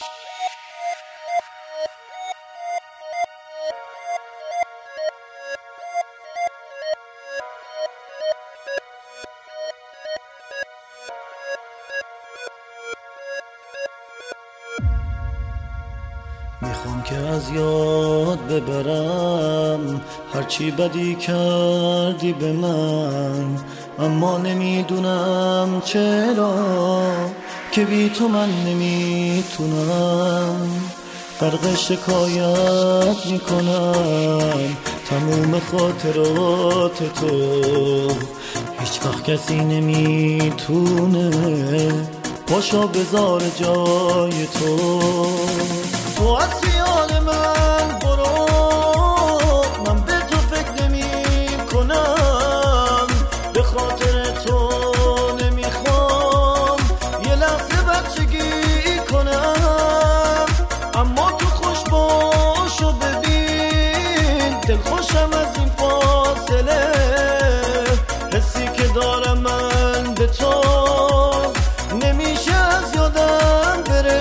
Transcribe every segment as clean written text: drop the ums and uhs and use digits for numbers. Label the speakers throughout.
Speaker 1: میخوام که از یاد ببرم هرچی بدی کردی به من، اما نمیدونم چرا که بی تو من نمیتونم. غرق شکایت میکنم تموم خاطرات تو، هیچ وقت کسی نمیتونه پاشو بذار جای تو. تو از خیال من برو، من به تو فکر نمی کنم، به خاطر تو نمیخوام یه لحظه بچگی کنم. اما تو خوش باش و ببین دل خوشم از این فاصله، حسی که دارم من به تو نمیشه از یادم بره.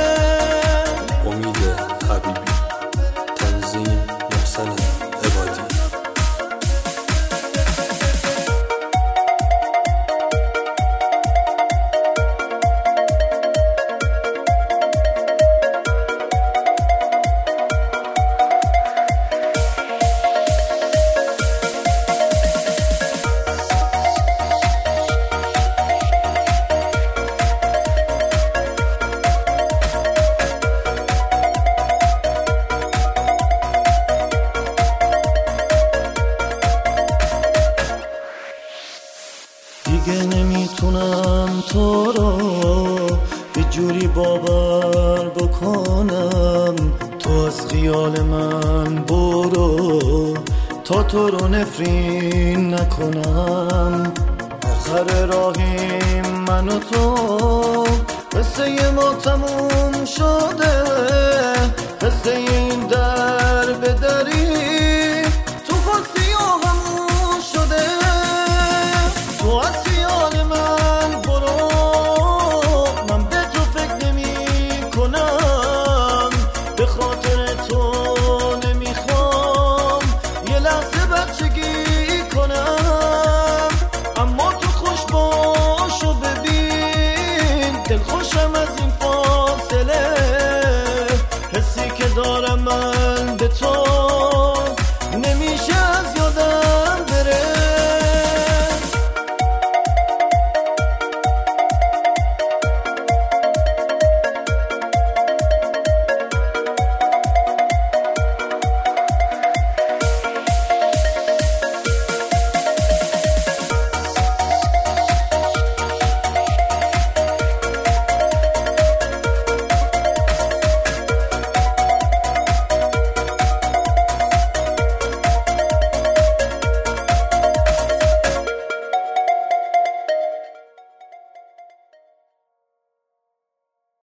Speaker 1: دیگه نمیتونم تو رو یه جوری باور بکنم، تو از خیال من برو تا تو رو نفرین نکنم. آخر راهیم من و تو، قصه ما تموم شده، قصه این در